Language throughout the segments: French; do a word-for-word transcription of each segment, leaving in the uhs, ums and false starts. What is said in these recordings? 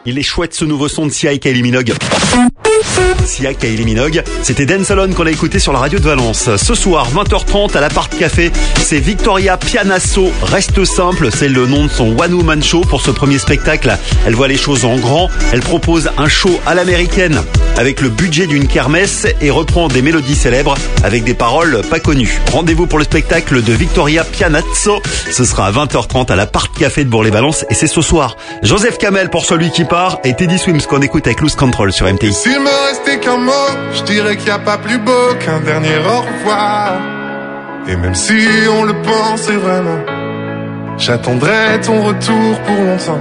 Il est chouette ce nouveau son de Sia et Kylie Minogue. Sia, Kylie Minogue, c'était Dance Alone qu'on a écouté sur la radio de Valence. Ce soir, vingt heures trente à l'Appart Café, c'est Victoria Pianasso. Reste simple, c'est le nom de son One Woman Show pour ce premier spectacle. Elle voit les choses en grand, elle propose un show à l'américaine avec le budget d'une kermesse et reprend des mélodies célèbres avec des paroles pas connues. Rendez-vous pour le spectacle de Victoria Pianasso. Ce sera à vingt heures trente à l'Appart Café de Bourg-les-Valence et c'est ce soir. Joseph Kamel pour Celui qui part et Teddy Swims qu'on écoute avec Lose Control sur M T I. S'il me restait qu'un mot, je dirais qu'il n'y a pas plus beau qu'un dernier au revoir. Et même si on le pensait vraiment, j'attendrai ton retour pour longtemps.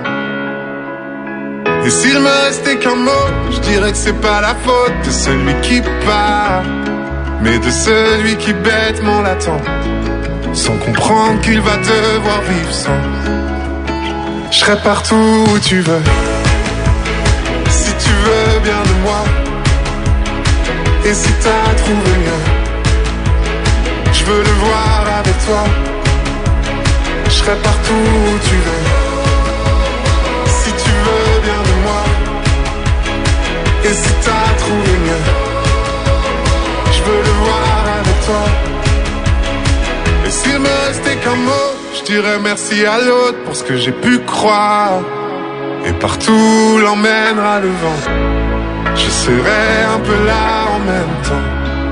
Et s'il me restait qu'un mot, je dirais que c'est pas la faute de celui qui part, mais de celui qui bêtement l'attend, sans comprendre qu'il va devoir vivre sans. Je serai partout où tu veux, si tu veux bien de moi. Et si t'as trouvé mieux, je veux le voir avec toi. Je serai partout où tu veux, si tu veux bien de moi. Et si t'as trouvé mieux, je veux le voir avec toi. Et s'il me restait qu'un mot, je dirais merci à l'autre pour ce que j'ai pu croire. Et partout l'emmènera le vent, je serai un peu là en même temps.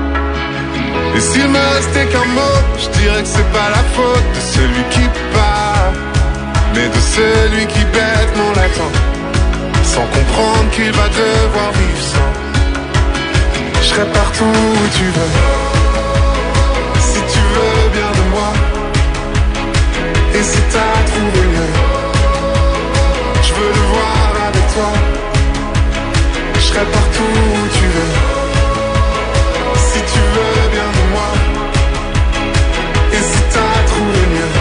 Et s'il me restait qu'un mot, je dirais que c'est pas la faute de celui qui part, mais de celui qui bêtement l'attend, sans comprendre qu'il va devoir vivre sans. Je serai partout où tu veux, si tu veux bien de moi. Et si t'as trouvé mieux, je veux le voir avec toi. Je serai partout où tu veux, si tu veux bien de moi. Et si t'as trouvé mieux,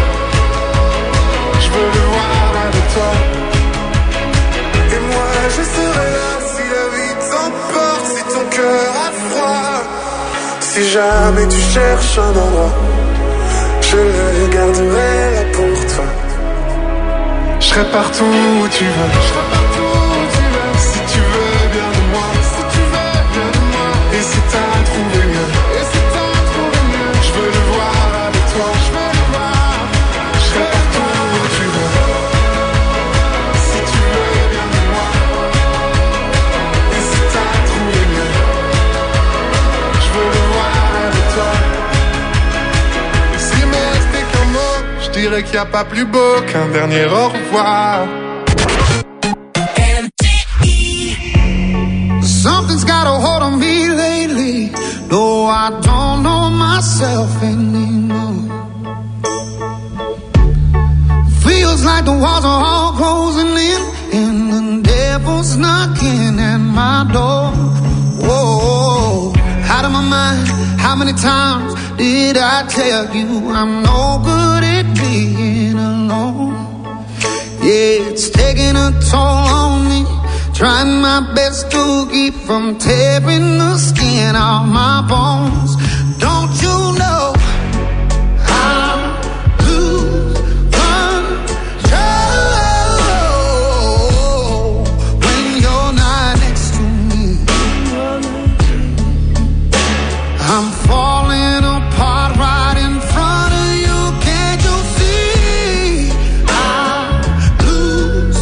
je veux le voir avec toi. Et moi je serai là si la vie t'emporte, si ton cœur a froid. Si jamais tu cherches un endroit, je le garderai là pour toi. Je serai partout où tu veux, je serai partout où tu veux. Si tu veux bien de moi, si tu veux bien de moi. Et si t'as trouvé mieux, et si t'as trouvé mieux, je veux le voir avec toi, je veux le voir. Je serai partout où tu veux, si tu veux bien de moi. Et si t'as trouvé mieux, je veux le voir avec toi. Et s'il me restait qu'un mot, je dirais qu'il n'y a pas plus beau qu'un dernier au revoir. Something's got a hold on me lately, though I don't know myself anymore. Feels like the walls are all closing in, and the devil's knocking at my door. Whoa, out of my mind, how many times did I tell you I'm no good at being alone? Yeah, it's taking a toll on me, trying my best to keep from tearing the skin off my bones. Don't you know I lose control when you're not next to me? I'm falling apart right in front of you. Can't you see? I lose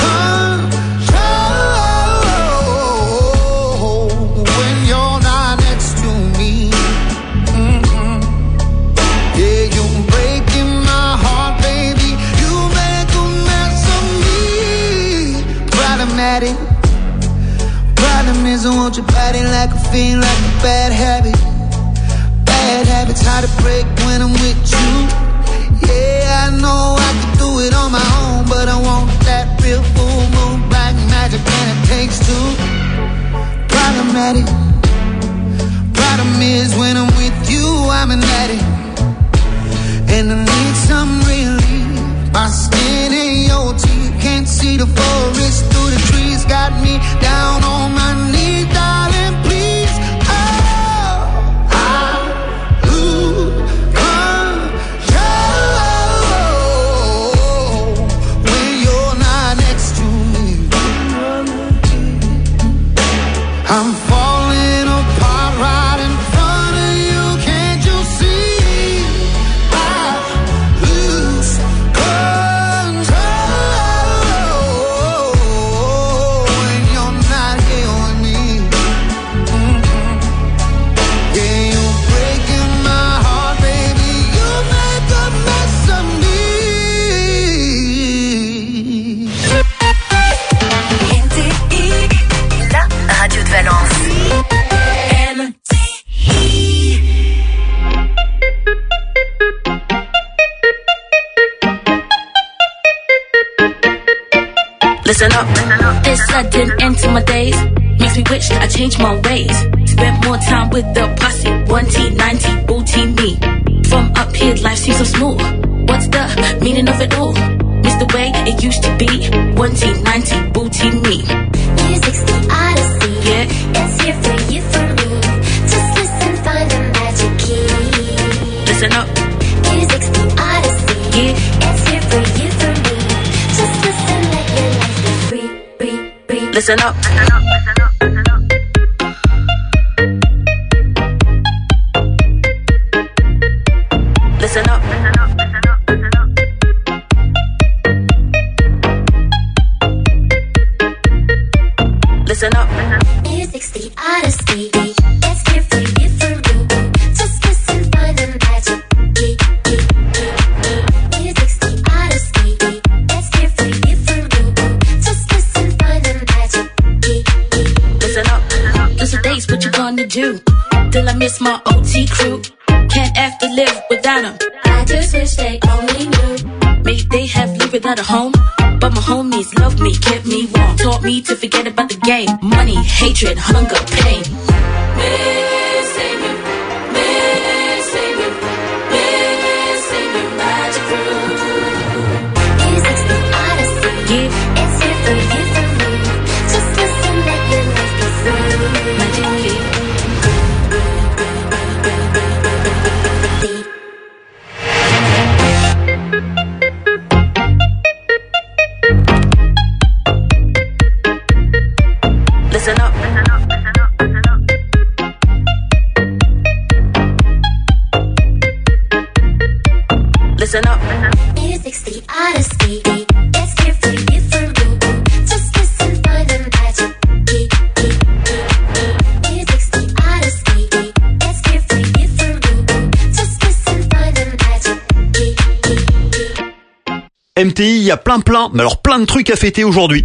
control when you're not next to me. Mm-mm. Yeah, you're breaking my heart, baby. You make a mess of me. Problematic. Problem is I want your body like a fiend, like a bad habit. Bad habits hard to break when I'm with you. Yeah, I know I can do it on my own, but I want that real full moon black magic, and it takes two. Problematic. Problem is when I'm with you, I'm an addict, and I need some relief. My skin in your teeth, can't see the forest through the trees. Got me down on my knees, darling, please. Oh, I lose control when you're not next to me. I'm falling apart right in front of you. Can't you see? I lose control when you're not here with me. Mm-hmm. Yeah, you're breaking my heart, baby. You make a mess of me. M T I, la radio de Valence. M T I. Listen up, this sudden end to my days makes me wish I changed my ways. Spent more time with the posse, one T, ninety, booty me. From up here, life seems so smooth. What's the meaning of it all? Miss the way it used to be, one T, ninety, booty me. Music's the odyssey. Yeah. It's here for you, for me. Just listen, find the magic key. Listen up, Music's the odyssey. yeah. It's here for you, for me. Just listen, let your life be free, free, free. Listen up, listen up, listen up. Music's the odyssey. It's here for you, for me. Just listen, find the magic key. Music's the odyssey. It's here for you, for me. Just listen, find the magic key. Listen up, those are days, what you gonna do? Till I miss my O T crew. Can't have to live without them. I just wish they only knew. Maybe they have lived without a home, but my homies loved me, kept me warm, taught me to forget about the game. Money, hatred, hunger, pain. Missing you, missing you, missing you, magic crew. Music's the odyssey. Yeah, It's here for you, for me. Just listen, let your life be free. magic key. Listen up, listen up, Music's the odyssey. It's here for you, for me. Just listen, find the magic key. Music's the odyssey. It's here for you, for me. Just listen, find the magic key. M T I, il y a plein plein, mais alors plein de trucs à fêter aujourd'hui.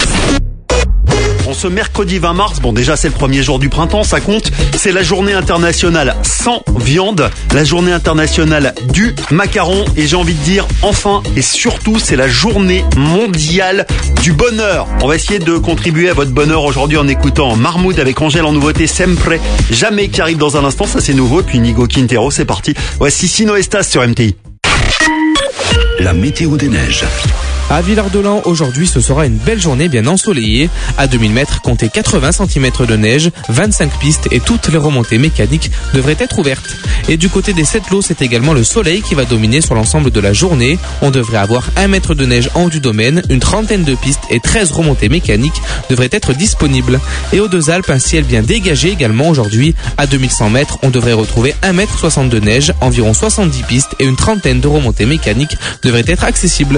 En ce mercredi vingt mars, bon déjà c'est le premier jour du printemps, ça compte, c'est la journée internationale sans viande, la journée internationale du macaron et j'ai envie de dire enfin et surtout c'est la journée mondiale du bonheur. On va essayer de contribuer à votre bonheur aujourd'hui en écoutant Marmoud avec Angèle en nouveauté Sempre, jamais qui arrive dans un instant, ça c'est nouveau, et puis Nigo Quintero, c'est parti. Voici Sino Estas sur M T I. La météo des neiges. À Villard-de-Lans, aujourd'hui, ce sera une belle journée bien ensoleillée. À deux mille mètres, comptez quatre-vingts centimètres de neige, vingt-cinq pistes et toutes les remontées mécaniques devraient être ouvertes. Et du côté des Sept-Lots, c'est également le soleil qui va dominer sur l'ensemble de la journée. On devrait avoir un mètre de neige en haut du domaine, une trentaine de pistes et treize remontées mécaniques devraient être disponibles. Et aux Deux-Alpes, un ciel bien dégagé également aujourd'hui. À deux mille cent mètres, on devrait retrouver un mètre soixante de neige, environ soixante-dix pistes et une trentaine de remontées mécaniques devraient être accessibles.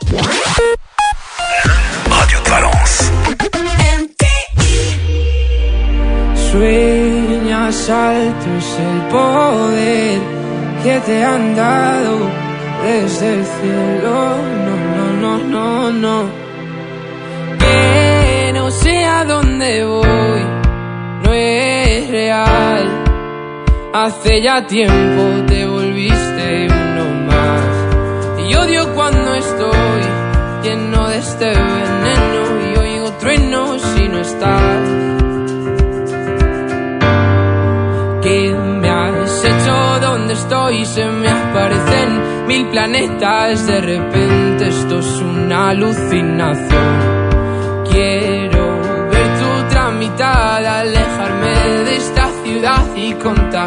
Radio de Valence. M T I. Sueñas alto es el poder que te han dado desde el cielo. No, no, no, no, no. Que no sé a dónde voy, no es real. Hace ya tiempo te volviste uno más. Y odio cuando estoy lleno de este veneno y oigo truenos si no estás. ¿Qué me has hecho? ¿Dónde estoy? Se me aparecen mil planetas. De repente esto es una alucinación. Quiero ver tu tramitar, alejarme de esta ciudad y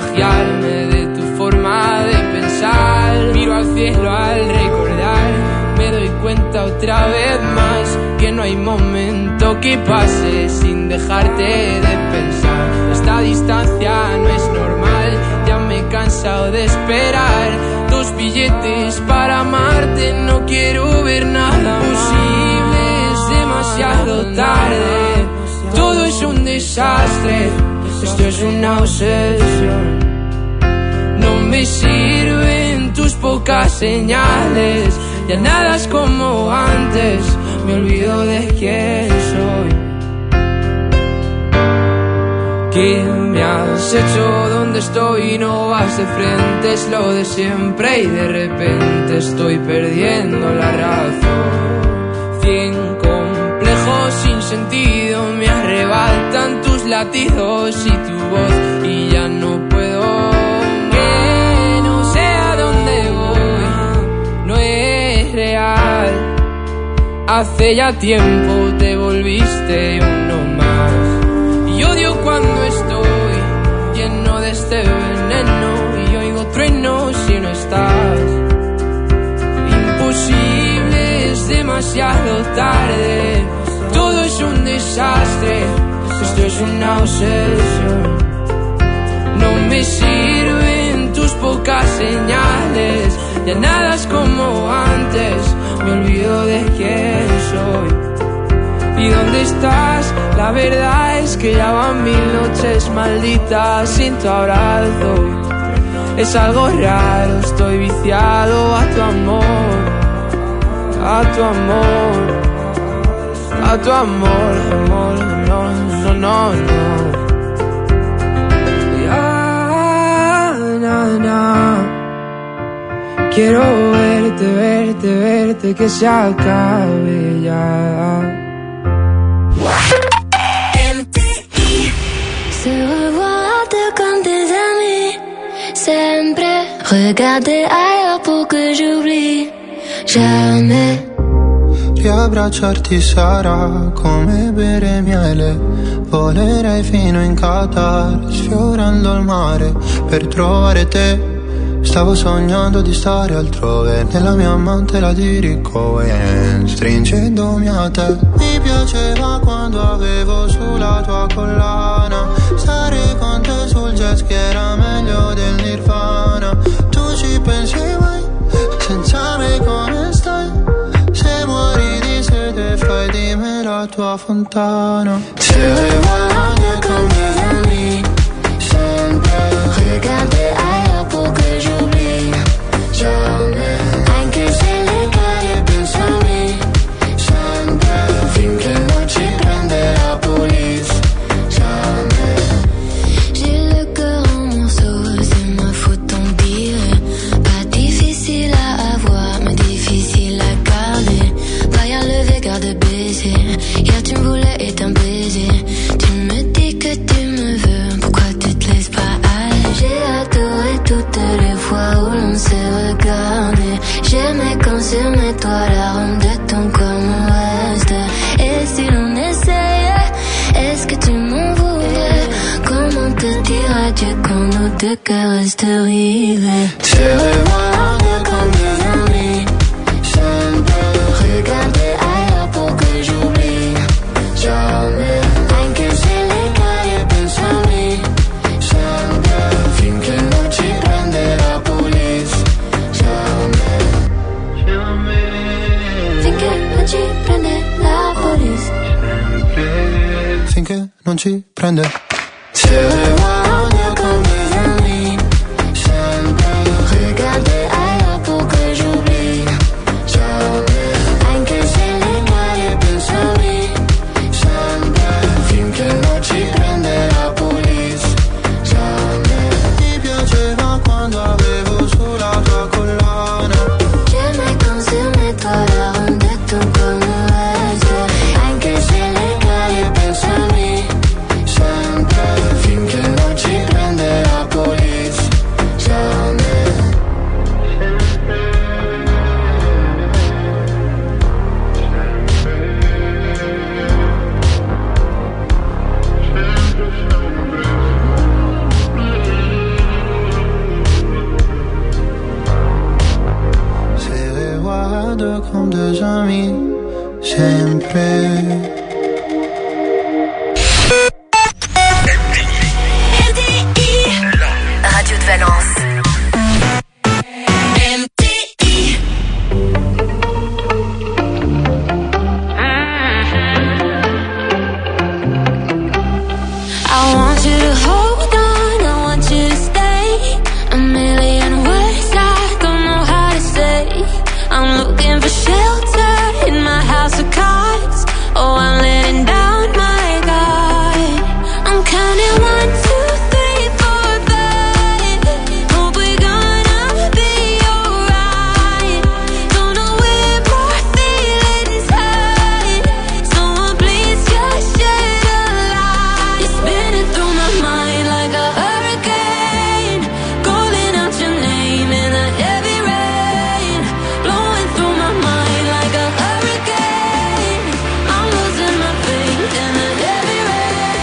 contagiarme de tu forma de pensar. Miro al cielo al recordar me doy cuenta otra vez más que no hay momento que pase sin dejarte de pensar. Esta distancia no es normal, ya me he cansado de esperar. Dos billetes para amarte, no quiero ver nada posible, es demasiado tarde. Todo es un desastre, esto es una obsesión. No me sirven tus pocas señales, ya nada es como antes, me olvido de quién soy. ¿Qué me has hecho? ¿Dónde estoy? No vas de frente, es lo de siempre y de repente estoy perdiendo la razón. Cien complejos sin sentido me arrebatan tus latidos y tu voz y ya no puedo. Que no sé a dónde voy, no es real. Hace ya tiempo te volviste uno más. Y odio cuando estoy lleno de este veneno y oigo truenos si no estás. Imposible, es demasiado tarde. Todo es un desastre, esto es una obsesión. No me sirven tus pocas señales, ya nada es como antes, me olvido de quién soy. ¿Y dónde estás? La verdad es que ya van mil noches malditas sin tu abrazo. Es algo raro, estoy viciado a tu amor, a tu amor, a tu amor, amor, no, no, no, no. Ya, na, na. Quiero verte, verte, verte, que se acabe ya. Se revoir à deux comme des amis, sempre regarder ailleurs pour que j'oublie jamais. Riabbracciarti sarà come bere miele, volerei fino in Qatar, sfiorando il mare per trovare te. Stavo sognando di stare altrove, nella mia mantela di Rick Owens, stringendomi a te. Mi piaceva quando avevo sulla tua collana, stare con te sul jet ski era meglio del Nirvana. Tu ci pensi mai, senza me come stai? Se muori di sete fai di me la tua fontana. Se revois comme des amis, sempre regarder ailleurs pour que j'oublie jamais. Anche se le cade penso a me, sempre finché non ci prende la police, jamais. J'ai le cœur en morceaux, c'est ma faute tant pire. Pas difficile à avoir, mais difficile à garder. Pas à lever, garde baiser. Hier tu me voulais et un baiser. Tu me dis que tu me veux, pourquoi tu te laisses pas aller? J'ai adoré toutes les fois où l'on s'est regardé. J'aimais quand sur mes toits la ronde de ton corps me reste. Et si l'on essayait, est-ce que tu m'en voudrais? Comment te dire adieu quand nos deux cœurs restent rivés? Se revoir comme des amis, sempre regarder ailleurs pour que j'oublie jamais. Anche se le cade penso a me, sempre finché non ci prende la police, jamais. Finché non ci prende la police, finché non ci prende. Se revoir comme des amis, sempre regarder ailleurs pour que j'oublie jamais. Anche se le cade penso a me, sempre finché non ci prende la police, jamais. Ti piaceva quando avevo sulla tua collana, j'aimais quand sur mes toits la ronde de ton corps me reste. anche se le cade penso a me, sempre finché non ci prende la comme deux amis, siempre. Radio de Valence. M T I. I want you to hold on, I want you to stay. A million words I don't know how to say. I'm looking for shelter in my house of cards. Oh, I'm letting down my guard. I'm counting one, two, three, four, five. Hope we're gonna be alright. Don't know where my feelings hide. Someone please just shed a light. You're spinning through my mind like a hurricane, calling out your name in the heavy rain, blowing through my mind like a hurricane. I'm losing my faith in the heavy rain.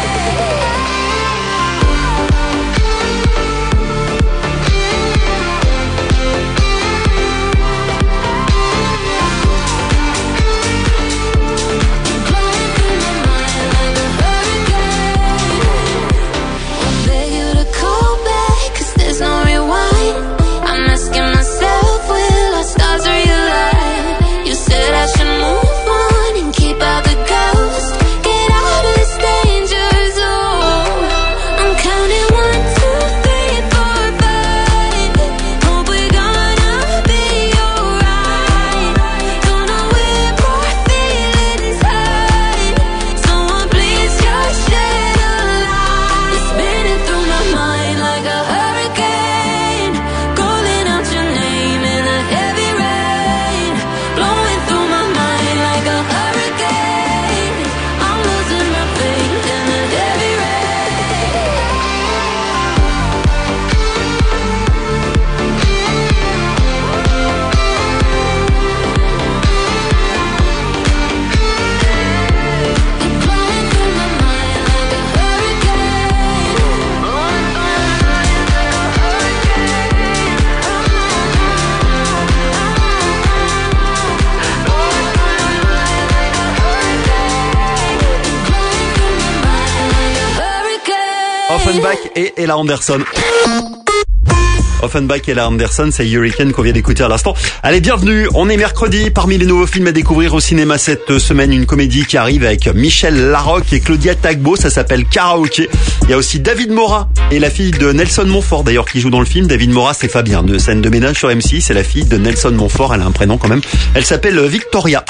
I beg you to call back, 'cause there's no rewind. I'm asking myself, will our stars realign? You said I should move on and keep out the ghost, get out of this danger zone. I'm counting one, two, three, four, five. Hope we're gonna be alright. Don't know where my feelings hide. Someone please just shed a light. It's spinning through my mind like a hurricane, calling out your name in the heavy rain, blowing through my mind like a hurricane. I'm losing my faith in the heavy rain. You're blowing through my mind like a hurricane. Blowing through my mind like a hurricane. Blowing through my mind like a hurricane. Blowing through my mind like a hurricane. Offenbach et Ella Anderson. Offenbach et Ella Anderson, c'est Hurricane qu'on vient d'écouter à l'instant. Allez, bienvenue, on est mercredi. Parmi les nouveaux films à découvrir au cinéma cette semaine, une comédie qui arrive avec Michel Larocque et Claudia Tagbo, ça s'appelle Karaoké. Il y a aussi David Morat et la fille de Nelson Montfort d'ailleurs qui joue dans le film. David Morat, c'est Fabien de Scène de Ménage sur M six, c'est la fille de Nelson Montfort, elle a un prénom quand même. Elle s'appelle Victoria.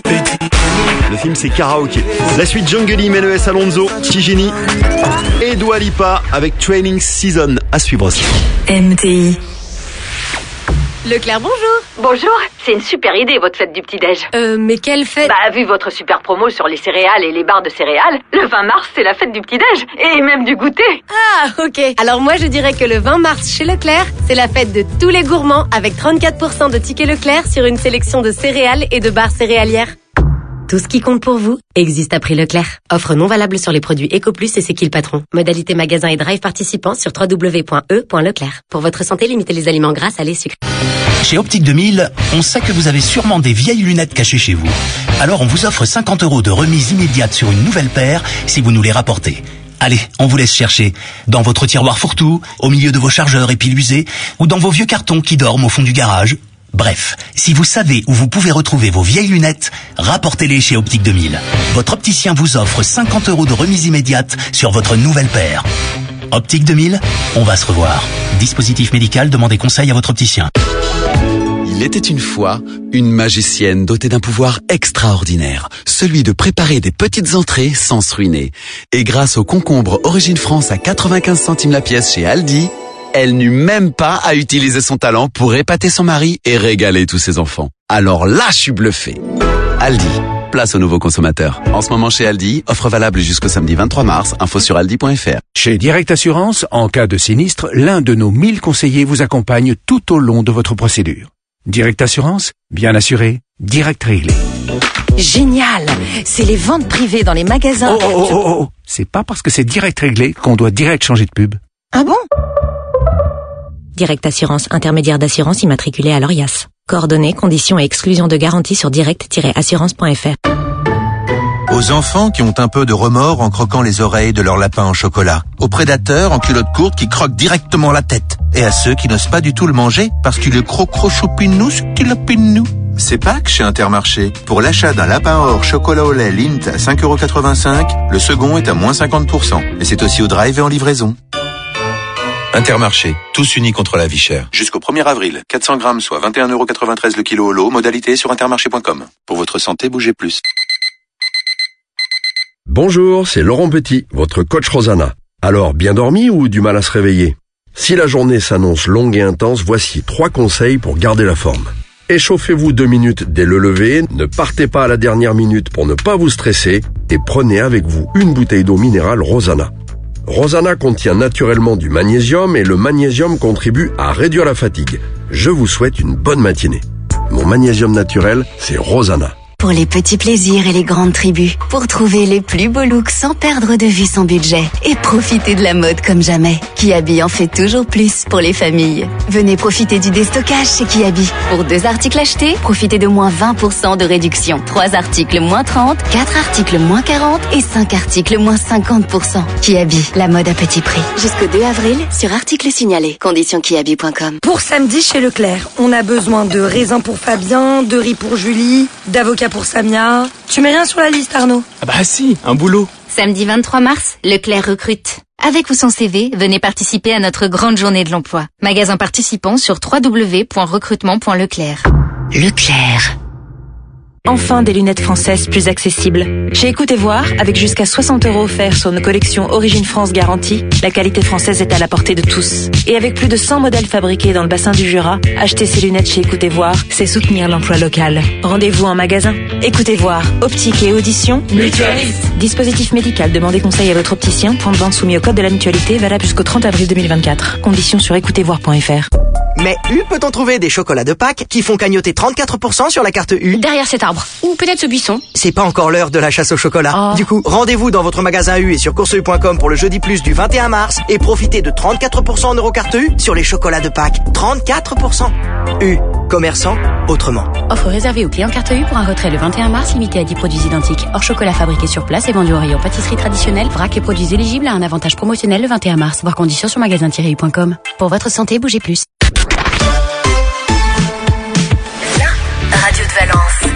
Le film c'est Karaoké. La suite Jungle M, L E S Alonso, Tigini et Dua Lipa avec Training Season à suivre aussi. M T I. Leclerc, bonjour. Bonjour, c'est une super idée votre fête du petit-déj. Euh, mais quelle fête? Bah, vu votre super promo sur les céréales et les barres de céréales, le vingt mars, c'est la fête du petit-déj et même du goûter. Ah, ok. Alors moi, je dirais que le vingt mars chez Leclerc, c'est la fête de tous les gourmands avec trente-quatre pour cent de tickets Leclerc sur une sélection de céréales et de barres céréalières. Tout ce qui compte pour vous existe à prix Leclerc. Offre non valable sur les produits EcoPlus et C'est qui le patron. Modalité magasin et drive participants sur w w w point e point leclerc. Pour votre santé, limitez les aliments gras, salés, sucrés. Chez Optique deux mille, on sait que vous avez sûrement des vieilles lunettes cachées chez vous. Alors on vous offre cinquante euros de remise immédiate sur une nouvelle paire si vous nous les rapportez. Allez, on vous laisse chercher. Dans votre tiroir fourre-tout, au milieu de vos chargeurs et piles usées, ou dans vos vieux cartons qui dorment au fond du garage. Bref, si vous savez où vous pouvez retrouver vos vieilles lunettes, rapportez-les chez Optique deux mille. Votre opticien vous offre cinquante euros de remise immédiate sur votre nouvelle paire. Optique deux mille, on va se revoir. Dispositif médical, demandez conseil à votre opticien. Il était une fois une magicienne dotée d'un pouvoir extraordinaire, celui de préparer des petites entrées sans se ruiner. Et grâce au concombre Origine France à quatre-vingt-quinze centimes la pièce chez Aldi, elle n'eut même pas à utiliser son talent pour épater son mari et régaler tous ses enfants. Alors là, je suis bluffé. Aldi, place aux nouveaux consommateurs. En ce moment chez Aldi, offre valable jusqu'au samedi vingt-trois mars, info sur aldi point f r. Chez Direct Assurance, en cas de sinistre, l'un de nos mille conseillers vous accompagne tout au long de votre procédure. Direct Assurance, bien assuré, direct réglé. Génial! C'est les ventes privées dans les magasins. Oh, oh, oh, oh, c'est pas parce que c'est direct réglé qu'on doit direct changer de pub. Ah bon? Direct Assurance, intermédiaire d'assurance immatriculé à l'Orias. Coordonnées, conditions et exclusions de garantie sur direct tiret assurance point f r. Aux enfants qui ont un peu de remords en croquant les oreilles de leur lapin en chocolat. Aux prédateurs en culotte courte qui croquent directement la tête. Et à ceux qui n'osent pas du tout le manger parce qu'il est crocro-choupinou, skilopinou. C'est Pâques chez Intermarché. Pour l'achat d'un lapin or chocolat au lait Lindt à cinq euros quatre-vingt-cinq, le second est à moins cinquante pour cent. Et c'est aussi au drive et en livraison. Intermarché, tous unis contre la vie chère. Jusqu'au premier avril, quatre cents grammes, soit vingt et un euros quatre-vingt-treize le kilo au lot, modalité sur intermarché point com. Pour votre santé, bougez plus. Bonjour, c'est Laurent Petit, votre coach Rosanna. Alors, bien dormi ou du mal à se réveiller? Si la journée s'annonce longue et intense, voici trois conseils pour garder la forme. Échauffez-vous deux minutes dès le lever, ne partez pas à la dernière minute pour ne pas vous stresser et prenez avec vous une bouteille d'eau minérale Rosanna. Rosanna contient naturellement du magnésium et le magnésium contribue à réduire la fatigue. Je vous souhaite une bonne matinée. Mon magnésium naturel, c'est Rosanna. Pour les petits plaisirs et les grandes tribus, pour trouver les plus beaux looks sans perdre de vue son budget et profiter de la mode comme jamais. Kiabi en fait toujours plus pour les familles. Venez profiter du déstockage chez Kiabi. Pour deux articles achetés, profitez de moins vingt pour cent de réduction. Trois articles moins trente, quatre articles moins quarante et cinq articles moins cinquante pour cent. Kiabi, la mode à petit prix. Jusqu'au deux avril sur articles signalés. Conditions kiabi point com. Pour samedi chez Leclerc, on a besoin de raisins pour Fabien, de riz pour Julie, d'avocats pour Samia. Tu mets rien sur la liste, Arnaud? Ah bah si, un boulot. Samedi vingt-trois mars, Leclerc recrute. Avec ou sans C V, venez participer à notre grande journée de l'emploi. Magasin participant sur w w w point recrutement point leclerc. Leclerc. Enfin des lunettes françaises plus accessibles. Chez Écoutez Voir, avec jusqu'à soixante euros offerts sur nos collections Origine France garantie, la qualité française est à la portée de tous. Et avec plus de cent modèles fabriqués dans le bassin du Jura, acheter ces lunettes chez Écoutez Voir, c'est soutenir l'emploi local. Rendez-vous en magasin. Écoutez Voir, optique et audition, mutualiste. Dispositif médical, demandez conseil à votre opticien. Point de vente soumis au code de la mutualité, valable jusqu'au trente avril deux mille vingt-quatre. Conditions sur écoutez voir point f r. Mais U peut-on trouver des chocolats de Pâques qui font cagnoter trente-quatre pour cent sur la carte U? Derrière cet arbre. Ou peut-être ce buisson. C'est pas encore l'heure de la chasse au chocolat. Oh. Du coup, rendez-vous dans votre magasin U et sur course u point com pour le jeudi plus du vingt et un mars et profitez de trente-quatre pour cent en Eurocarte U sur les chocolats de Pâques. trente-quatre pour cent. U. Commerçant autrement. Offre réservée aux clients carte U pour un retrait le vingt et un mars limité à dix produits identiques. Hors chocolat fabriqué sur place et vendu au rayon pâtisserie traditionnelle. Vrac et produits éligibles à un avantage promotionnel le vingt et un mars. Voir conditions sur magasin tiret u point com. Pour votre santé, bougez plus. Radio de Valence.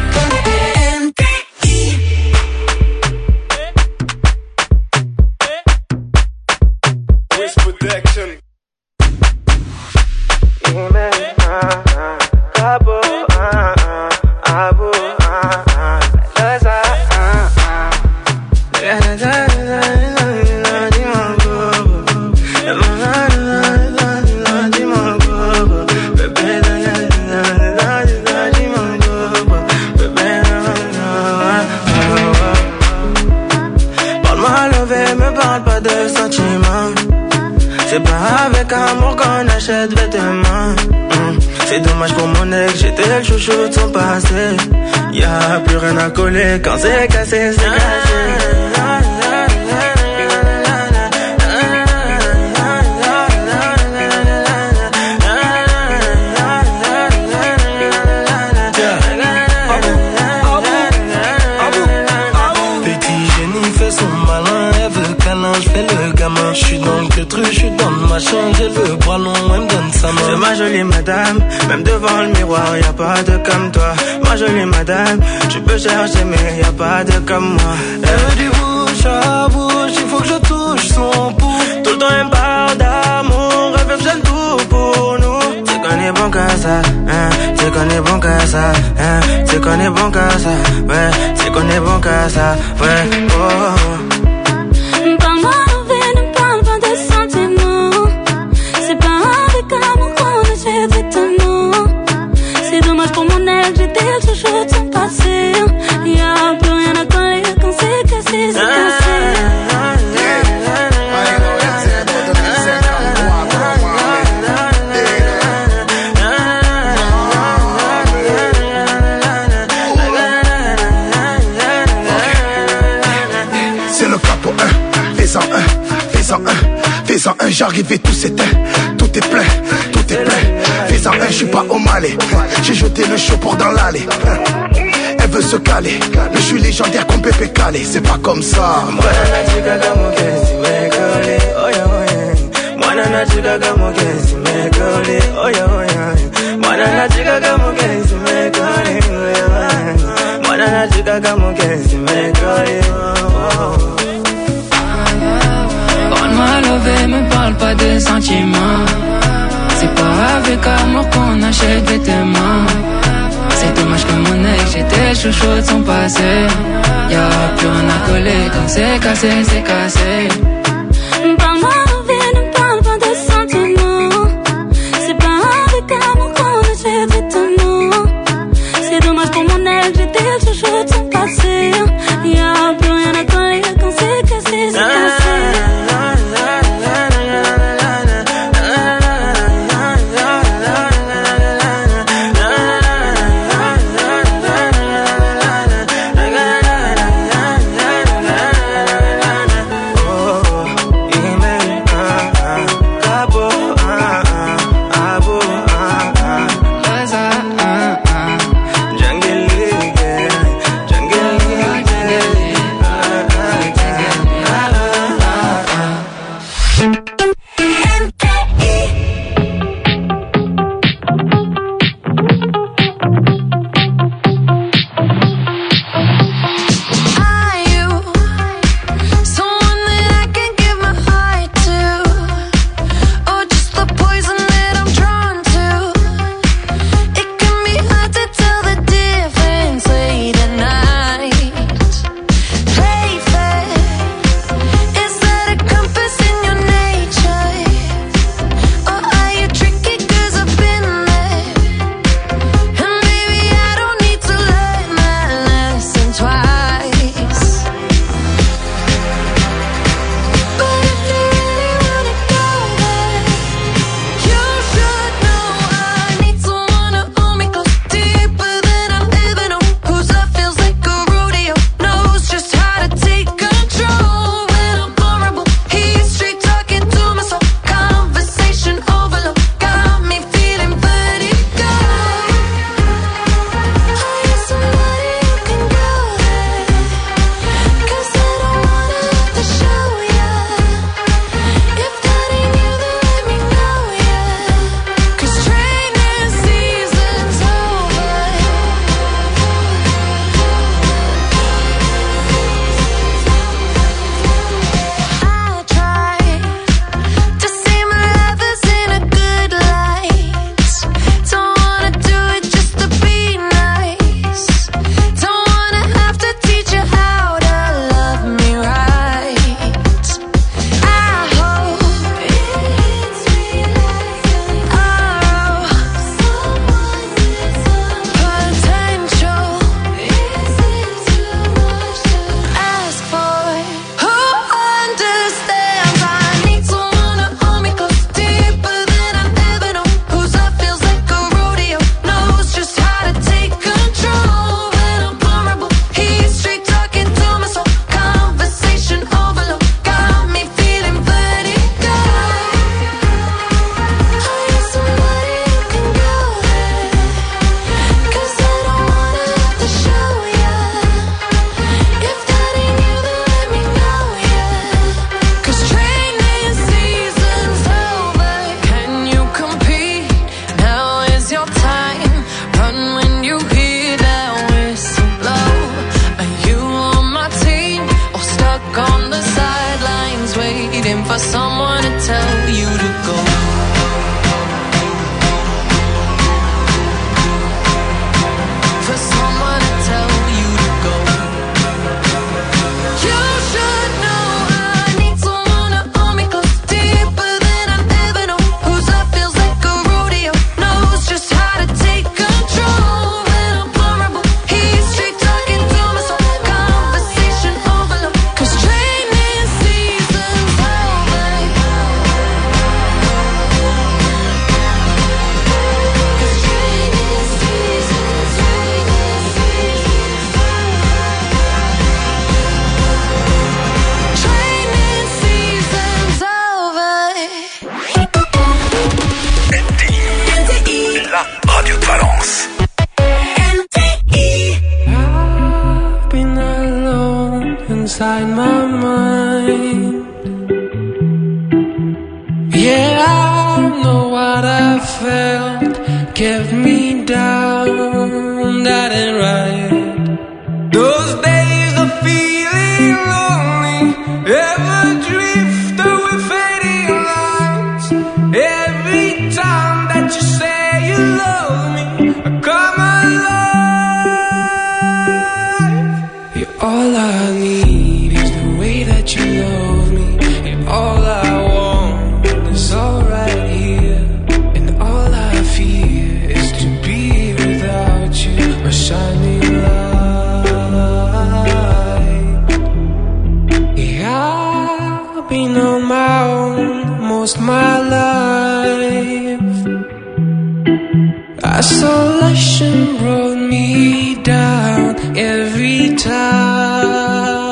C'est pas avec amour qu'on achète vêtements. mmh. C'est dommage pour mon ex, j'étais le chouchou de son passé. Y'a plus rien à coller, quand c'est cassé, c'est cassé. J'suis dans le truc, j'suis dans le machin, j'ai le bras long, elle me donne sa main. C'est ma jolie madame, même devant le miroir, y'a pas de comme toi. Ma jolie madame, tu peux chercher mais y'a pas de comme moi. Elle veut du bouche à bouche, il faut que je touche son pouls. Tout le temps elle me parle d'amour, elle veut que j'aime tout pour nous. C'est qu'on est bon qu'à ça, hein, c'est qu'on est bon qu'à ça, hein, c'est qu'on est bon qu'à ça, ouais, c'est qu'on est bon qu'à ça, ouais, oh. Parle-moi d'envie, ne parle pas de sentiments. C'est pas avec amour qu'on achète vêtements. C'est dommage pour mon ex, j'étais le chouchou de son passé. Y'a plus rien à coller, quand c'est cassé, c'est cassé. j'arrive et tout s'éteint. Tout est plein, tout est plein. Fais en un, je suis pas au Malais. J'ai jeté le chaud pour dans l'allée. Elle veut se caler, mais je suis légendaire comme Pépé Calé. C'est pas comme ça. Parle-moi lové, me parle pas de sentiments. C'est pas avec amour qu'on achète des témoins. C'est dommage que mon ex, j'étais le chouchou de son passé. Y'a plus rien à coller, quand c'est cassé, c'est cassé. Parle-moi lové, ne parle pas de sentiments. C'est pas avec amour qu'on achète des témoins. C'est dommage pour mon ex, j'étais le chouchou de son passé. Y'a plus rien à coller, quand c'est cassé, c'est cassé. inside my mind. Yeah, I know what I felt kept me down, that ain't right. Those days of feeling lonely, ever drift away fading lights. Every time that you say you love me, I come alive. You're all I need is the way that you love me. You're all I want is all right here. And all I fear is to be without you, my shining light. Yeah, I've been on my own most my life. Isolation brought me down every time.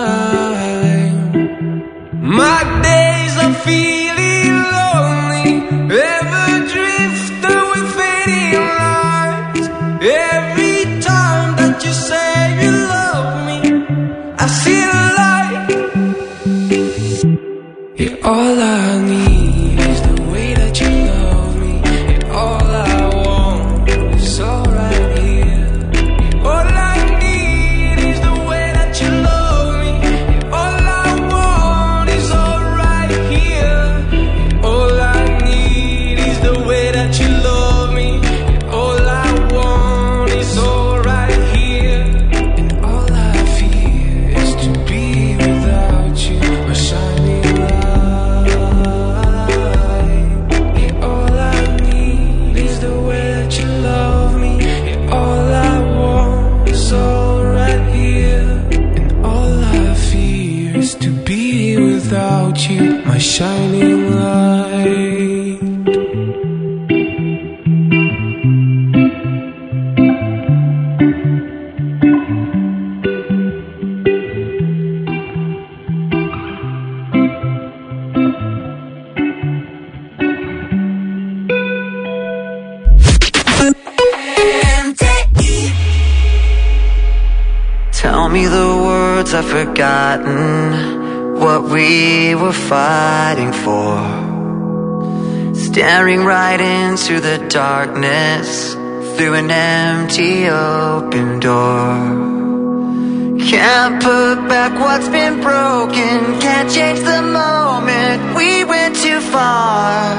My days of feeling lonely, ever drift away fading lights. Every time that you say you love me, I feel like you're all I need is the way that you love me. And all I want is all right here. All I need is the way that you love me. And all I want is all right here. All I need is the way that you love me. And all I want is all right here. And all I fear is to be without you, my shining light. And all I need is the way that you love me. And all I want is all right here. And all I fear is to be without you, my shining light. Tell me the words I've forgotten, what we were fighting for. Staring right into the darkness through an empty open door. Can't put back what's been broken, can't change the moment we went too far.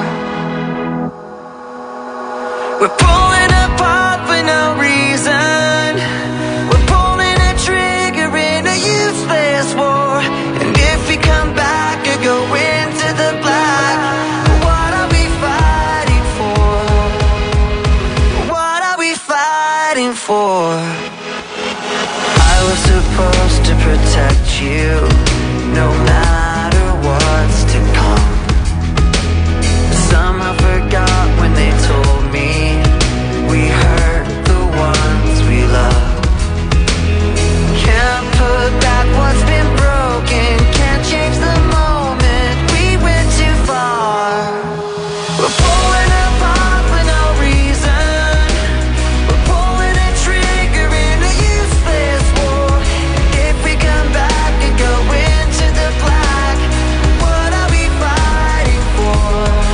We're pulling apart for no reason. We're pulling a trigger in a useless war. And if we come back or go into the black, what are we fighting for? What are we fighting for? I was supposed to protect you, no matter what's to come. Somehow forgot when they told me we hurt the ones we love. Can't put back what's been broken, can't change the moment we went too far. We're pulling apart for no reason. We're pulling a trigger in a useless war. And if we come back and go into the black, what are we fighting for?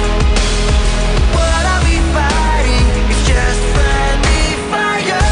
What are we fighting? It's just friendly fire.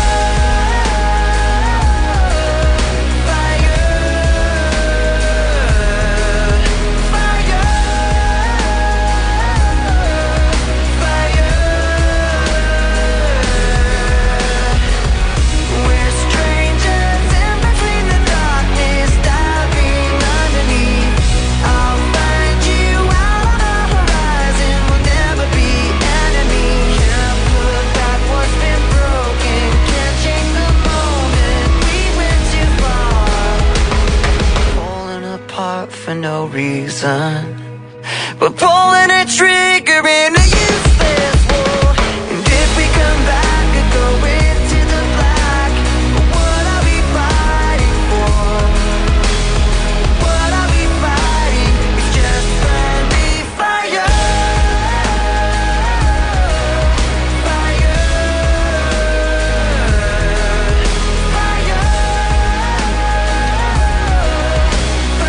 We're strangers in between the darkness, diving underneath. I'll find you out on the horizon, we'll never be enemies. Can't put back what's been broken, can't change the moment we went too far. Pulling apart for no reason. We're pulling a trigger in a useless war. And if we come back and go into the black, what are we fighting for? What are we fighting? It's just friendly fire. Fire. Fire.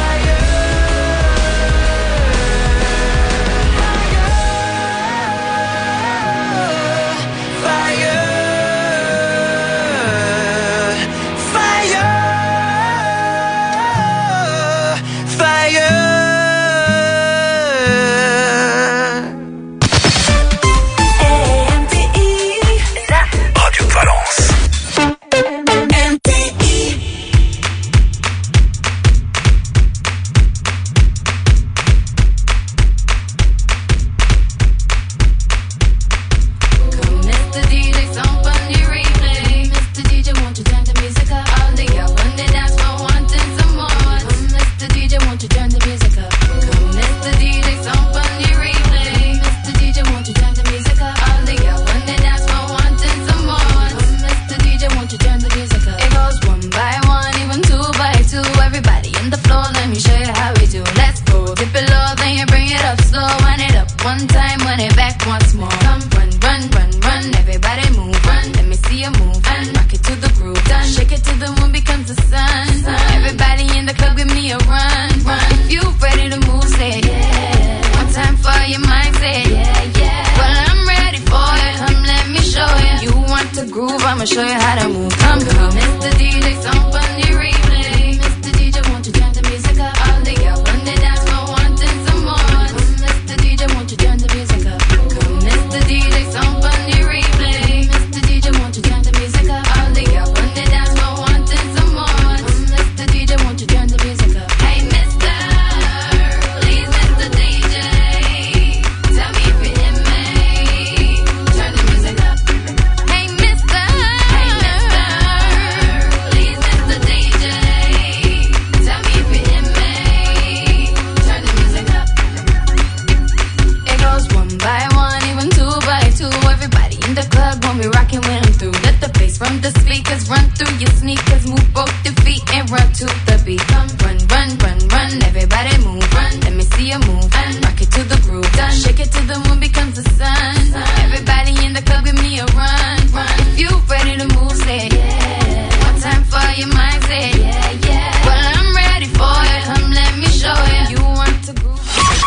One time, run it back once more. Come, run, run, run, run. Everybody move, run. Let me see you move. And rock it to the groove. Done. Shake it till the moon becomes the sun. sun. Everybody in the club, give me a run, run. If you ready to move, say yeah. One time for your mind, say yeah, yeah. Well, I'm ready for it. Come, let me show you. You want to groove? I'ma show you how to move. Come, come, Mister D J, some funny replay. Mister D J, won't you turn the music up? All the girls on the dance floor wanting some more. Mister D J, won't you turn the music up? Come, Mister D J, some funny replay. Mister D J, won't you turn the music up? All the girls on the dance floor wanting some more. Mister D J, won't you turn the music up? Hey, Mister, please, Mister D J, tell me if you hear me. Turn the music up. Hey, Mister, hey, Mister, please, Mister D J, tell me if you hear me. Turn the music up. It goes one by one, even two by two. Everybody in the club when we rockin' when I'm through. Let the bass from the speakers run through your sneakers. Move both your feet and run to the beat. Come, run, run, run, run. Everybody move, run. Let me see you move. And rock it to the groove. Done. Shake it till the moon becomes the sun. Everybody in the club, give me a run, run. If you ready to move, say yeah. One time for your mind, say yeah, yeah. Well, I'm ready for it. Come, let me show you. You want to groove?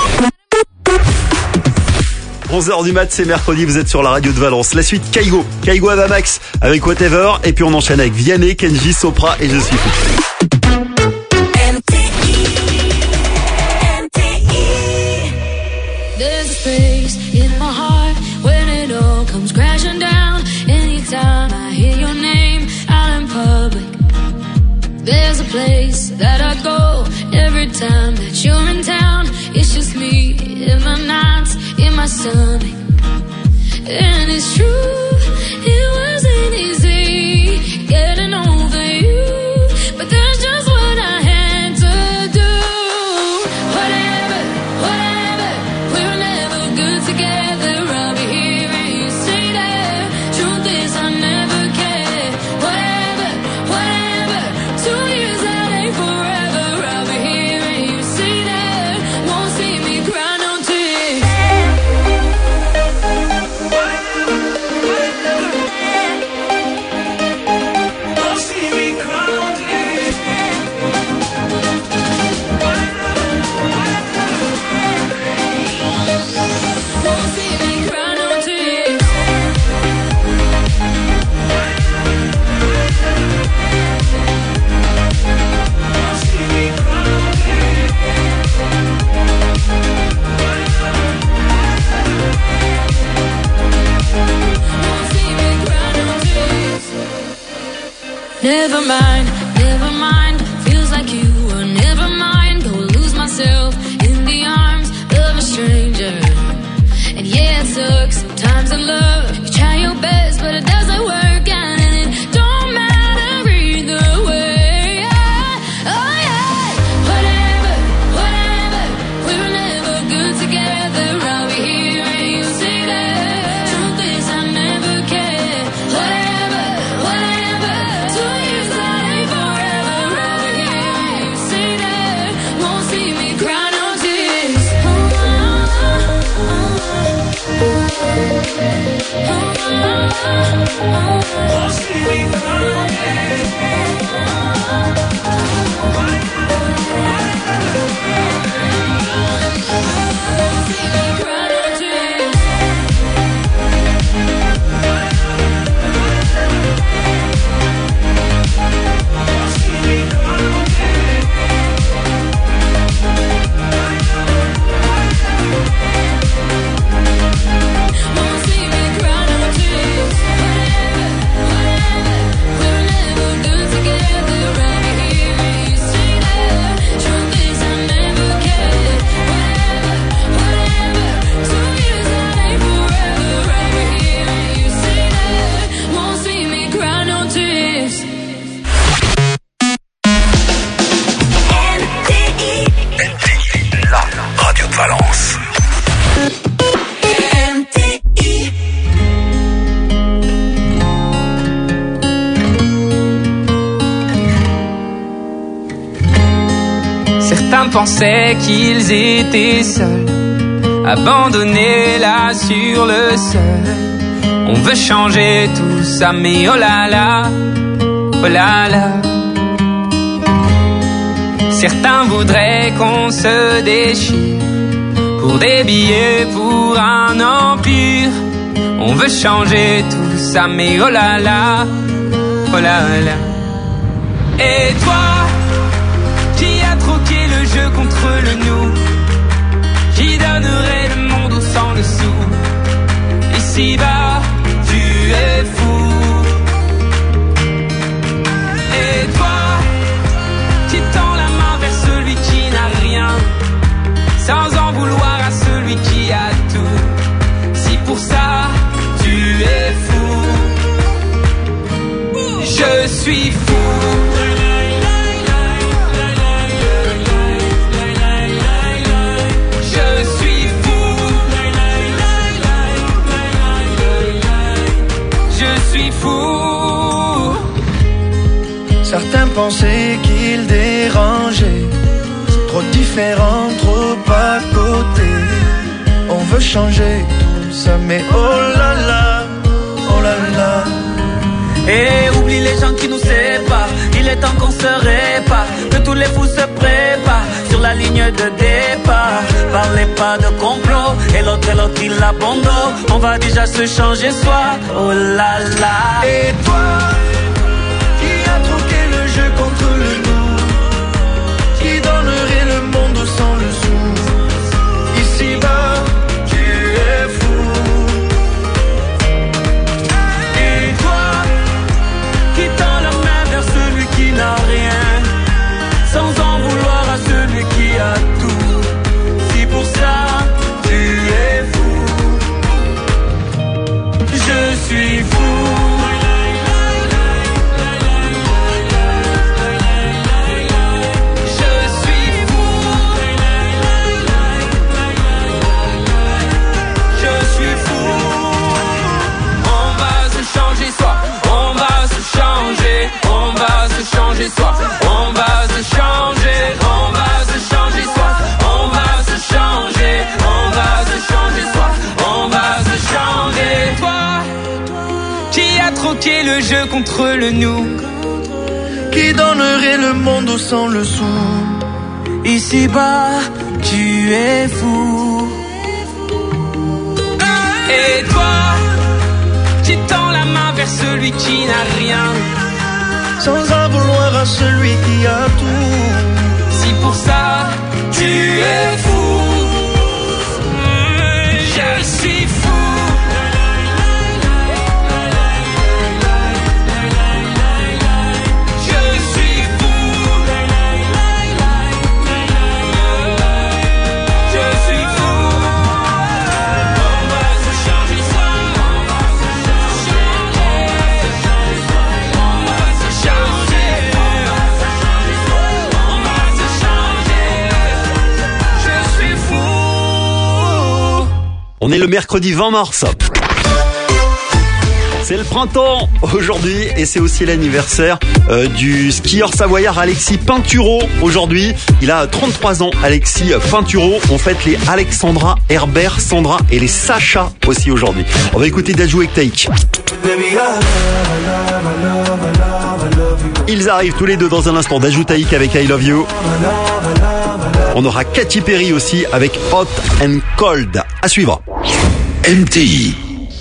onze heures du mat, c'est mercredi, vous êtes sur la radio de Valence. La suite, Kaigo. Kaigo Avamax avec Whatever. Et puis on enchaîne avec Vianney, Kenji, Sopra et Je suis fou. There's a space in my heart when it all comes crashing down. Anytime I hear your name out in public, there's a place that I go every time that you're in town. It's just me in my nights, in my stomach. And it's true, it wasn't easy getting over you, but that's just what I had to do. Whatever, whatever, we were never good together. I'll be here and you say that. Truth is I never cared. Whatever, whatever, two years that ain't forever. I'll be here and you say that. Won't see me cry no tears. Won't see me cry no tears. Won't see me cry no tears. Never mind, never mind. Feels like you were never mind. Go lose myself in the arms of a stranger. And yeah, it sucks sometimes in love. You try your best, but it doesn't work out, and it don't matter either way. Yeah. Oh yeah, whatever, whatever. We were never good together. I'll be here and you say that. Truth is I never cared. Whatever, whatever. Two years that ain't forever. I'll be here and you say that. Won't see me cry no tears. Won't see me cry no tears. Certains pensaient qu'ils étaient seuls, abandonné là sur le sol. On veut changer tout ça, mais oh là là, oh là là. Certains voudraient qu'on se déchire pour des billets, pour un empire. On veut changer tout ça, mais oh là là, oh là là. Et toi, qui a troqué le jeu contre le nous, qui donnerait le monde au sang dessous. Ici-bas, tu es fou. Et toi, qui tend la main vers celui qui n'a rien, sans en vouloir à celui qui a tout. Si pour ça, tu es fou, je suis fou. Certains pensaient qu'ils dérangeaient, trop différents, trop à côté. On veut changer tout ça, mais oh là là, oh là là. Et oublie les gens qui nous séparent, il est temps qu'on se répare, que tous les fous se préparent sur la ligne de départ. Parlez pas de complot, et l'autre et l'autre il abandonne. On va déjà se changer soi, oh là là. Et toi, jeu contre le nous, qui donnerait le monde sans le sou. Ici-bas, tu es fou. Et toi, qui tend la main vers celui qui n'a rien, sans en vouloir à celui qui a tout. Si pour ça, tu es fou, je suis fou. Changer soi, on va se changer, on va se changer soi, on va se changer, on va se changer soi, on va se changer. Toi, qui a troqué le jeu contre le nous, qui donnerait le monde au sang le sou. Ici-bas, tu es fou. Et toi, qui tend la main vers celui qui n'a rien, sans en vouloir à celui qui a tout. Si pour ça, tu es fou, je suis fou. On est le mercredi vingt mars. C'est le printemps aujourd'hui et c'est aussi l'anniversaire euh, du skieur savoyard Alexis Pinturault aujourd'hui. Il a trente-trois ans, Alexis Pinturault. On fête les Alexandra, Herbert, Sandra et les Sacha aussi aujourd'hui. On va écouter Dajou et Take. Ils arrivent tous les deux dans un instant. Dajou Taïk avec I Love You. On aura Katy Perry aussi avec Hot and Cold. À suivre. M T I.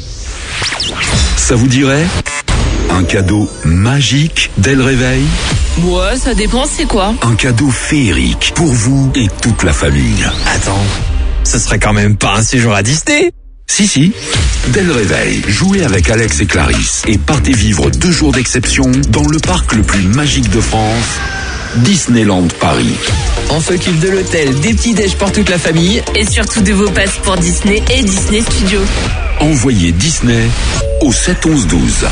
Ça vous dirait un cadeau magique dès le réveil? Ouais, ça dépend, c'est quoi? Un cadeau féerique pour vous et toute la famille. Attends, ce serait quand même pas un séjour à Disney? Si, si. Dès le réveil, jouez avec Alex et Clarisse et partez vivre deux jours d'exception dans le parc le plus magique de France, Disneyland Paris. On s'occupe de l'hôtel, des petits déj pour toute la famille et surtout de vos passes pour Disney et Disney Studios. Envoyez Disney au sept onze douze.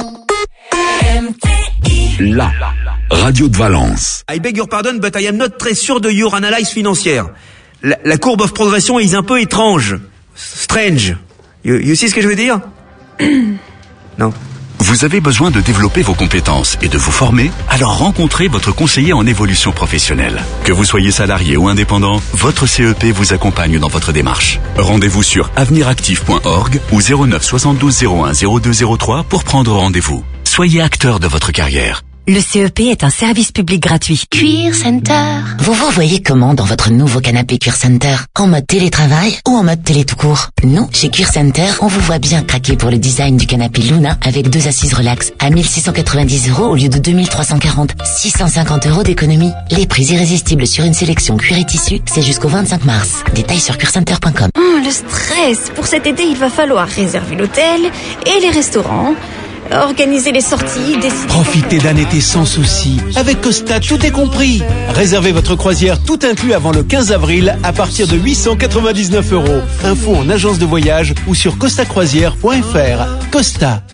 La radio de Valence. I beg your pardon, but I am not très sûr de your analyse financière. La, la courbe of progression est un peu étrange. Strange. You, you see ce que je veux dire? Non. Vous Vous avez besoin de développer vos compétences et de vous former? Alors rencontrez votre conseiller en évolution professionnelle. Que vous soyez salarié ou indépendant, votre C E P vous accompagne dans votre démarche. Rendez-vous sur avenir actif point org ou zéro neuf soixante-douze zéro un zéro deux zéro trois pour prendre rendez-vous. Soyez acteur de votre carrière. Le C E P est un service public gratuit. Cuir Center. Vous vous voyez comment dans votre nouveau canapé Cuir Center? En mode télétravail ou en mode télé tout court? Nous, chez Cuir Center, on vous voit bien craquer pour le design du canapé Luna avec deux assises relax à mille six cent quatre-vingt-dix euros au lieu de deux mille trois cent quarante. six cent cinquante euros d'économie. Les prix irrésistibles sur une sélection cuir et tissu, c'est jusqu'au vingt-cinq mars. Détails sur cuir center point com. Oh, le stress. Pour cet été, il va falloir réserver l'hôtel et les restaurants. Organiser les sorties, décider... Profitez d'un été sans soucis. Avec Costa, tout est compris. Réservez votre croisière tout inclus avant le quinze avril à partir de huit cent quatre-vingt-dix-neuf euros. Info en agence de voyage ou sur costa croisière point f r. Costa.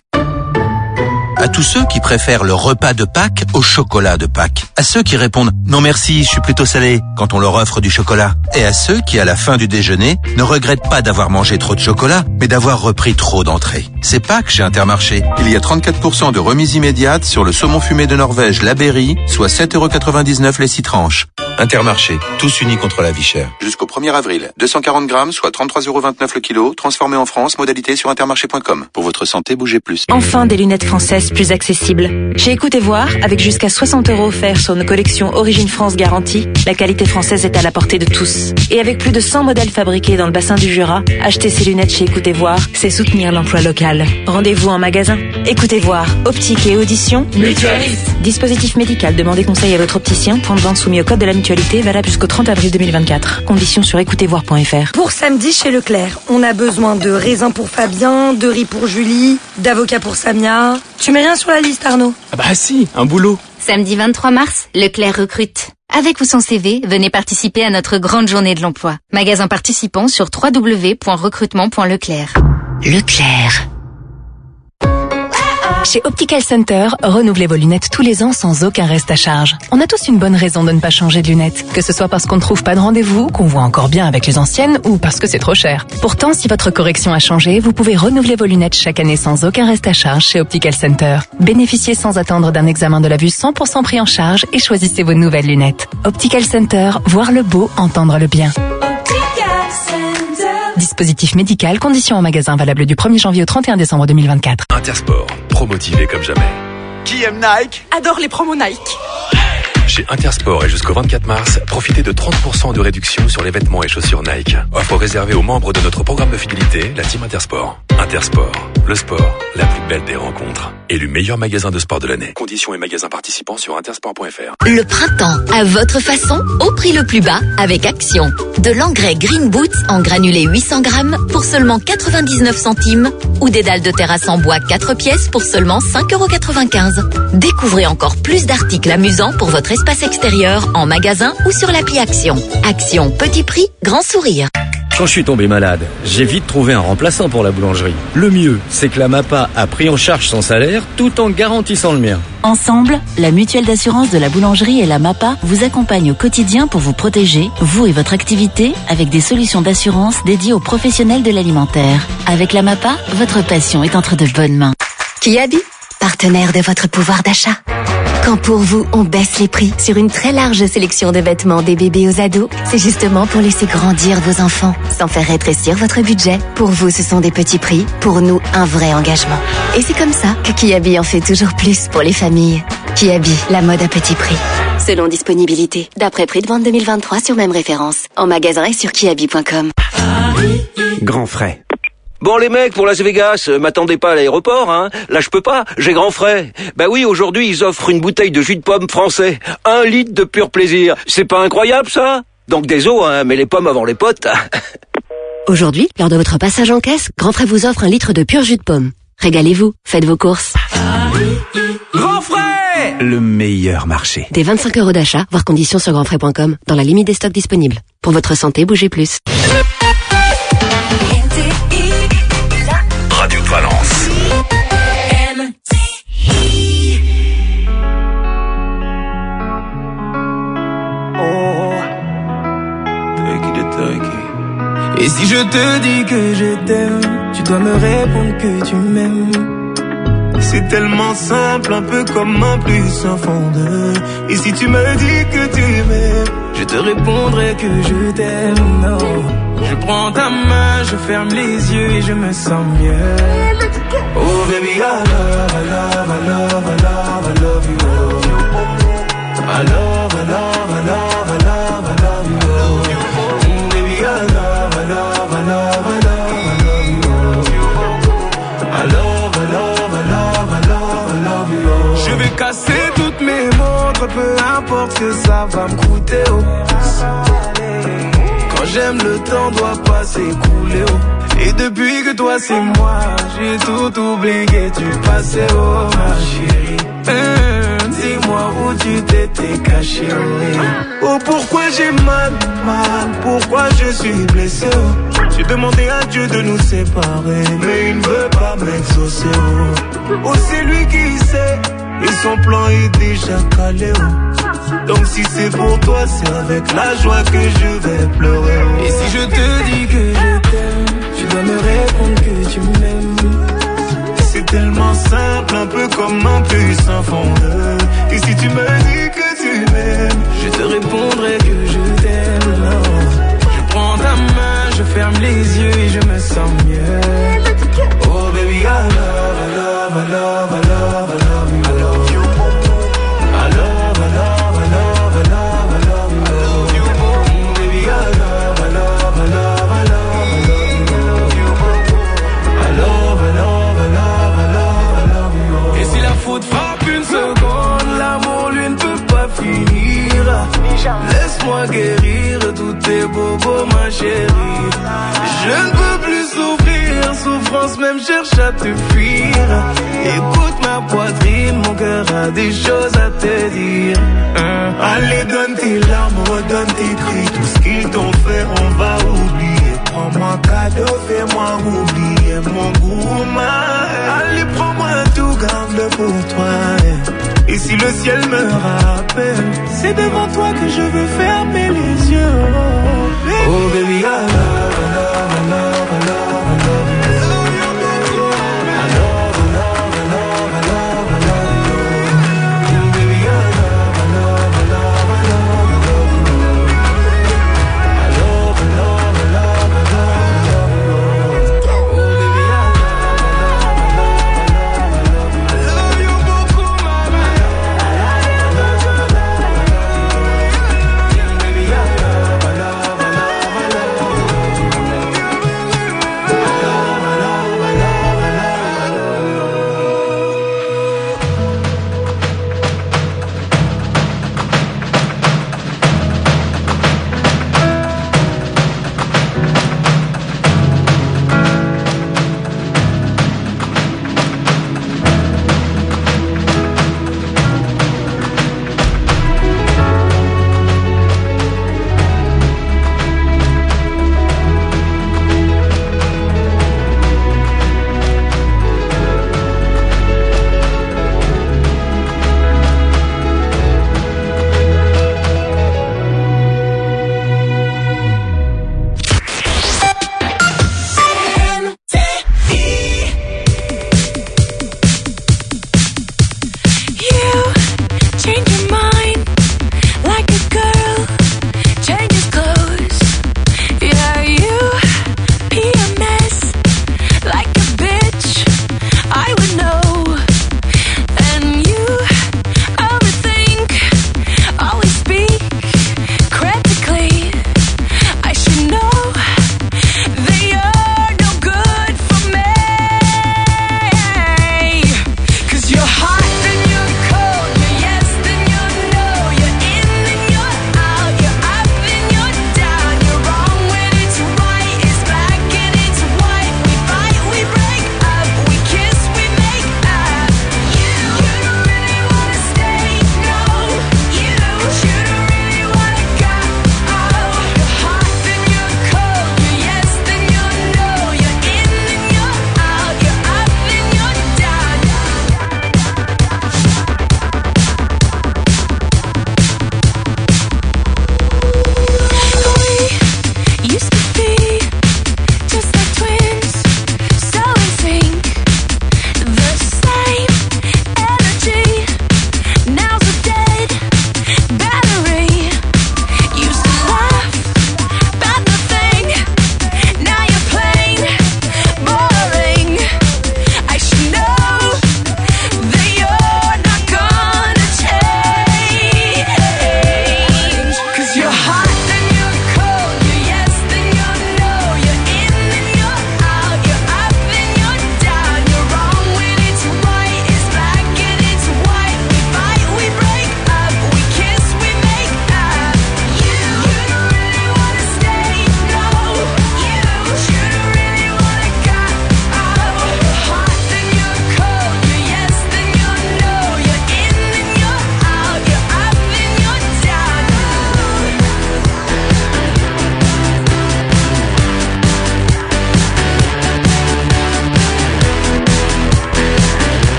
À tous ceux qui préfèrent le repas de Pâques au chocolat de Pâques. À ceux qui répondent « Non merci, je suis plutôt salé » quand on leur offre du chocolat. Et à ceux qui, à la fin du déjeuner, ne regrettent pas d'avoir mangé trop de chocolat, mais d'avoir repris trop d'entrées. C'est Pâques chez Intermarché. Il y a trente-quatre pour cent de remise immédiate sur le saumon fumé de Norvège, la Berry, soit sept euros quatre-vingt-dix-neuf les six tranches. Intermarché, tous unis contre la vie chère. Jusqu'au premier avril, deux cent quarante grammes, soit trente-trois euros vingt-neuf le kilo, transformé en France, modalité sur intermarché point com. Pour votre santé, bougez plus. Enfin, des lunettes françaises plus accessibles. Chez Écoutez Voir, avec jusqu'à soixante euros offerts sur nos collections Origine France garantie, la qualité française est à la portée de tous. Et avec plus de cent modèles fabriqués dans le bassin du Jura, acheter ces lunettes chez Écoutez Voir, c'est soutenir l'emploi local. Rendez-vous en magasin. Écoutez Voir, optique et audition, Mutualiste. Dispositif médical, demandez conseil à votre opticien. Point de vente soumis au code de la mutualité, valable jusqu'au trente avril deux mille vingt-quatre. Conditions sur écoutez voir point f r. Pour samedi chez Leclerc, on a besoin de raisins pour Fabien, de riz pour Julie, d'avocat pour Samia. Tu mets rien sur la liste, Arnaud? Ah bah si, un boulot. Samedi vingt-trois mars, Leclerc recrute. Avec ou sans C V, venez participer à notre grande journée de l'emploi. Magasin participant sur w w w point recrutement point leclerc. Leclerc. Chez Optical Center, renouvelez vos lunettes tous les ans sans aucun reste à charge. On a tous une bonne raison de ne pas changer de lunettes, que ce soit parce qu'on ne trouve pas de rendez-vous, qu'on voit encore bien avec les anciennes ou parce que c'est trop cher. Pourtant, si votre correction a changé, vous pouvez renouveler vos lunettes chaque année sans aucun reste à charge chez Optical Center. Bénéficiez sans attendre d'un examen de la vue cent pour cent pris en charge et choisissez vos nouvelles lunettes. Optical Center, voir le beau, entendre le bien. Dispositif médical, conditions en magasin valable du premier janvier au trente et un décembre deux mille vingt-quatre. Intersport, pro-motivé comme jamais. Qui aime Nike? Adore les promos Nike. Chez Intersport et jusqu'au vingt-quatre mars, profitez de trente pour cent de réduction sur les vêtements et chaussures Nike. Offre réservée aux membres de notre programme de fidélité, la Team Intersport. Intersport, le sport, la plus belle des rencontres. Élu meilleur magasin de sport de l'année. Conditions et magasins participants sur intersport point f r. Le printemps, à votre façon, au prix le plus bas, avec Action. De l'engrais Green Boots en granulé huit cents grammes pour seulement quatre-vingt-dix-neuf centimes ou des dalles de terrasse en bois quatre pièces pour seulement cinq euros quatre-vingt-quinze. Découvrez encore plus d'articles amusants pour votre espace extérieur en magasin ou sur l'appli Action. Action, petit prix, grand sourire. Quand je suis tombé malade, j'ai vite trouvé un remplaçant pour la boulangerie. Le mieux, c'est que la MAPA a pris en charge son salaire tout en garantissant le mien. Ensemble, la mutuelle d'assurance de la boulangerie et la MAPA vous accompagnent au quotidien pour vous protéger, vous et votre activité, avec des solutions d'assurance dédiées aux professionnels de l'alimentaire. Avec la MAPA, votre passion est entre de bonnes mains. Kiabi, partenaire de votre pouvoir d'achat. Quand pour vous, on baisse les prix sur une très large sélection de vêtements des bébés aux ados, c'est justement pour laisser grandir vos enfants, sans faire rétrécir votre budget. Pour vous, ce sont des petits prix, pour nous, un vrai engagement. Et c'est comme ça que Kiabi en fait toujours plus pour les familles. Kiabi, la mode à petit prix. Selon disponibilité, d'après prix de vente deux mille vingt-trois sur même référence, en magasin et sur kiabi point com. Grand frais. Bon les mecs, pour Las Vegas, euh, m'attendez pas à l'aéroport, hein. Là je peux pas, j'ai grand frais. Bah oui, aujourd'hui ils offrent une bouteille de jus de pomme français. Un litre de pur plaisir. C'est pas incroyable ça? Donc désolé, hein, mais les pommes avant les potes. Aujourd'hui, lors de votre passage en caisse, Grand Frais vous offre un litre de pur jus de pomme. Régalez-vous, faites vos courses. Grand frais! Le meilleur marché. Des vingt-cinq euros d'achat, voire conditions sur grand frais point com, dans la limite des stocks disponibles. Pour votre santé, bougez plus. Radio de Valence. Et si je te dis que je t'aime, tu dois me répondre que tu m'aimes. C'est tellement simple, un peu comme un plus un fond de. Et si tu me dis que tu m'aimes, je te répondrai que je t'aime, non. Je prends ta main, je ferme les yeux et je me sens mieux. Oh baby, I love, I love, I love, I love, I love you. I love, I love, I love, I love, I love you. Mm, baby, I love, I love, I love, I love, I love you. I love, I love, I love, I love, I love you. Je vais casser toutes mes montres, peu importe ce que ça va me coûter. Oh. Quand j'aime, le temps doit pas s'écouler. Oh. Et depuis que toi c'est moi, j'ai tout oublié du passé. Oh ma chérie, mmh, dis-moi où tu t'étais caché. Oh, oh pourquoi j'ai mal, mal, pourquoi je suis blessé. Oh. J'ai demandé à Dieu de nous séparer, mais il ne veut pas m'exaucer. Oh, oh c'est lui qui sait, et son plan est déjà calé. Oh. Donc si c'est pour toi, c'est avec la joie que je vais pleurer. Oh. Et si je te dis que je t'aime, tu dois me répondre que tu m'aimes. C'est tellement simple, un peu comme un plus un fond de. Et si tu me dis que tu m'aimes, je te répondrai que je t'aime. Non. Je prends ta main, je ferme les yeux et je me sens mieux. Oh baby, I love, I love, I love, I love, I love you. I love you. I love, I love, I love, I love, I love you. I love you. Mm, baby, I love, I love, I love, I love, I love you. I love, I love, I love, I love, I love you. Et si la faute frappe une seconde, l'amour lui ne peut pas finir. Laisse-moi guérir tous tes bobos, ma chérie. Je ne peux plus souffrir, souffrance même cherche à te fuir. Écoute ma poitrine, mon cœur a des choses à te dire. Hein? Allez, donne tes larmes, redonne tes cris. Tout ce qu'ils t'ont fait, on va oublier. Prends-moi cadeau, fais-moi oublier mon goût. Allez, prends-moi tout, garde-le pour toi. Et si le ciel me rappelle, c'est devant toi que je veux fermer les yeux. Oh baby, I love, I love, I love.